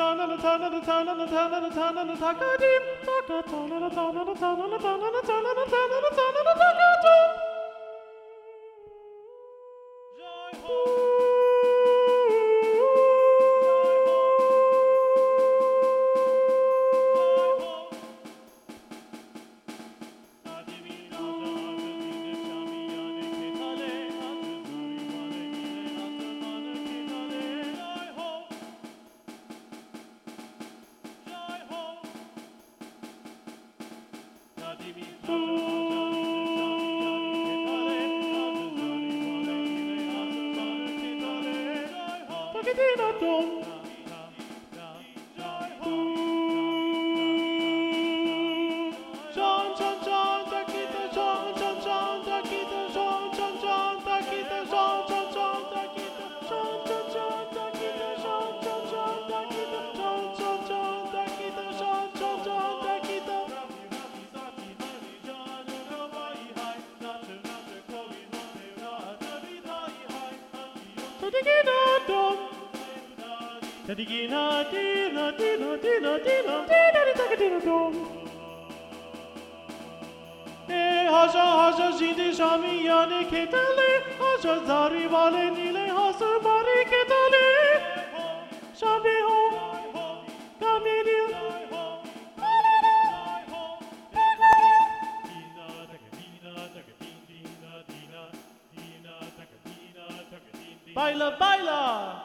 Baila, baila.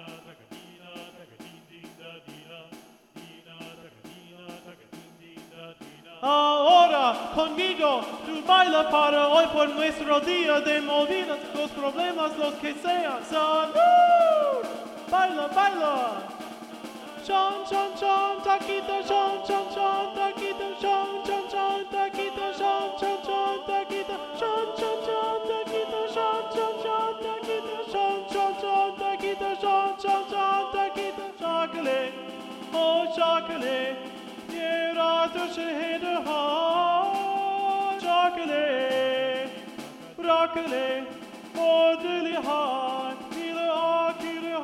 Ahora conmigo tú baila para hoy por nuestro día de olvidas los problemas los que sean. Salud. Baila, baila. Chon, chon, chon, taquito, chon, chon, chon, taquito, chon, chon, chon, taquito, chon, chon, chon, taquito, chon, chon, chon, taquito, chon, chon, chon, taquito, chon, chon, chon, taquito, chon, chon, chon, taquito, chocolate, oh chocolate, yeah, to shade the heart, chocolate, broccoli, oh dilly heart, kill the heart,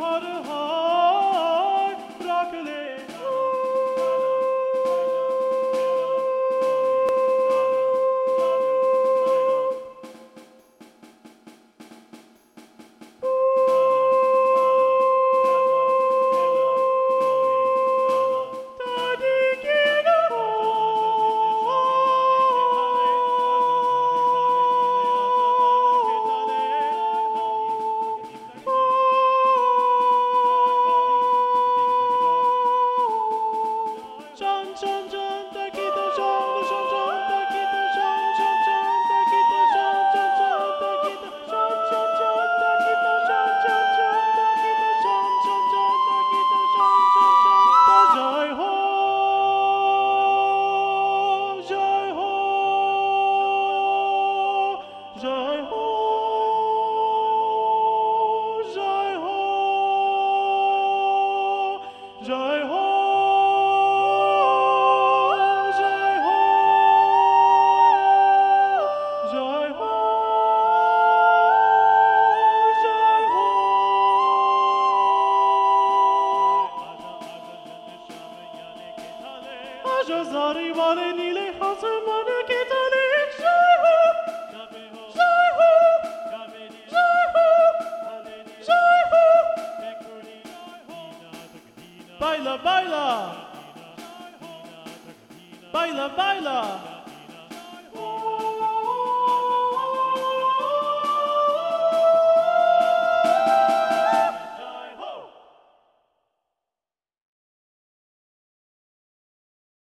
broccoli. Zari vale nile hasmane ke tale jai ho jai ho jai ho jai ho baila baila baila baila